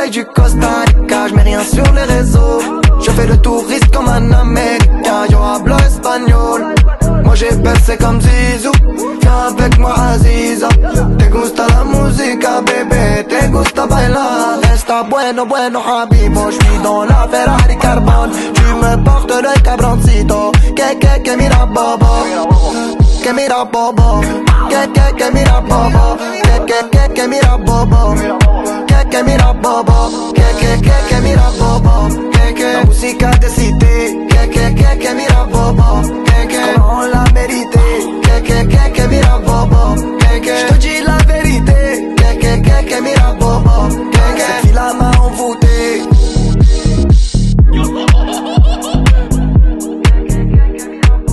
soleil du Costa Rica, j'mets rien sur les réseaux. Je fais le touriste comme un américain, yo hablo espagnol. Moi j'ai percé comme Zizou, viens avec moi Aziza. Te gusta la musica, bébé, te gusta bailar. Resta bueno, bueno, habibo, j'suis dans la Ferrari carbone. Tu me portes le cabroncito, que mira bobo. Que mira bobo, que mira bobo. Que mira bobo, que mira bobo. Que mira bobo. La música de cité, que mira bobo. Comment on l'a mérité, que mira bobo. J'te dis